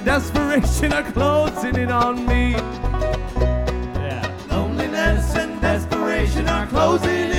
desperation are closing in on me. Loneliness and desperation are closing